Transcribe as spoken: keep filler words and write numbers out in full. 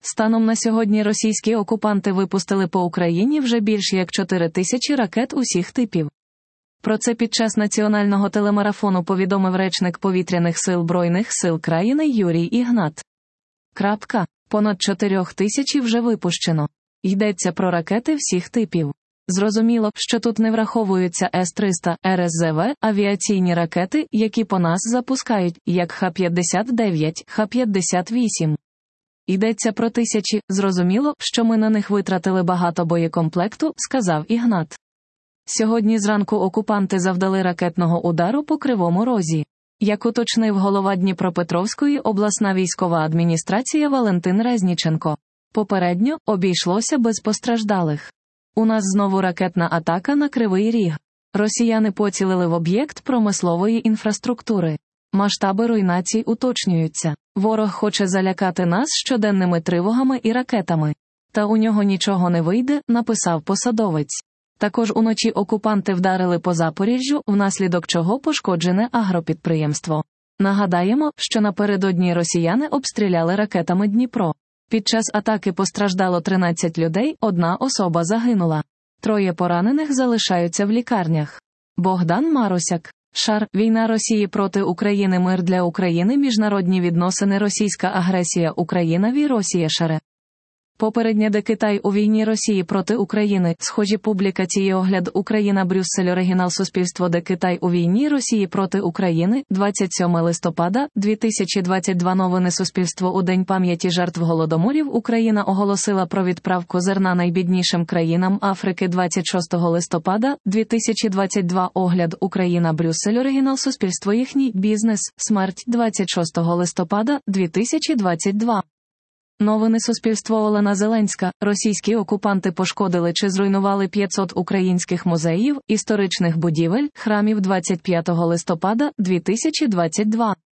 Станом на сьогодні російські окупанти випустили по Україні вже більш як чотири тисячі ракет усіх типів. Про це під час національного телемарафону повідомив речник Повітряних сил Збройних сил країни Юрій Ігнат. Крапка. Понад чотирьох тисячі вже випущено. Йдеться про ракети всіх типів. Зрозуміло, що тут не враховуються С триста, Р С З В, авіаційні ракети, які по нас запускають, як Х п'ятдесят дев'ять, Х п'ятдесят вісім. Йдеться про тисячі, зрозуміло, що ми на них витратили багато боєкомплекту, сказав Ігнат. Сьогодні зранку окупанти завдали ракетного удару по Кривому Розі. Як уточнив голова Дніпропетровської обласна військова адміністрація Валентин Резніченко. Попередньо обійшлося без постраждалих. У нас знову ракетна атака на Кривий Ріг. Росіяни поцілили в об'єкт промислової інфраструктури. Масштаби руйнацій уточнюються. Ворог хоче залякати нас щоденними тривогами і ракетами. Та у нього нічого не вийде, написав посадовець. Також уночі окупанти вдарили по Запоріжжю, внаслідок чого пошкоджене агропідприємство. Нагадаємо, що напередодні росіяни обстріляли ракетами Дніпро. Під час атаки постраждало тринадцять людей, одна особа загинула. Троє поранених залишаються в лікарнях. Богдан Марусяк. Шар. Війна Росії проти України. Мир для України. Міжнародні відносини. Російська агресія. Україна. Ві Росія. Шаре. Попереднє де Китай у війні Росії проти України. Схожі публікації. Огляд. Україна. Брюссель. Оригінал. Суспільство. Де Китай у війні Росії проти України. двадцять сьоме листопада дві тисячі двадцять два. Новини. Суспільство. У День пам'яті жертв голодоморів Україна оголосила про відправку зерна найбіднішим країнам Африки. двадцять шостого листопада дві тисячі двадцять два. Огляд. Україна. Брюссель. Оригінал. Суспільство. Їхній бізнес. Смерть. двадцять шостого листопада дві тисячі двадцять два. Новини. Суспільство. Олена Зеленська. Російські окупанти пошкодили чи зруйнували п'ятсот українських музеїв, історичних будівель, храмів двадцять п'ятого листопада дві тисячі двадцять два.